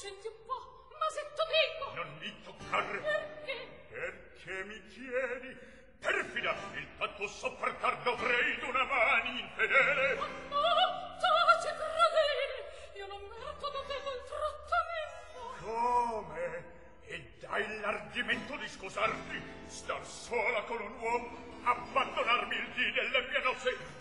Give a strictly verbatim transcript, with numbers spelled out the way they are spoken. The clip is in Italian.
senti un po', ma se tu dico... Non mi toccare. Perché? Perché mi chiedi? Perfida, il patto sopportar dovrei d'una mani infedele. Ma no, taci credere, io non merito da te quel trattamento. Come? E dai l'ardimento di scusarti? Star sola con un uomo? Abbandonarmi il dì delle mie nozze?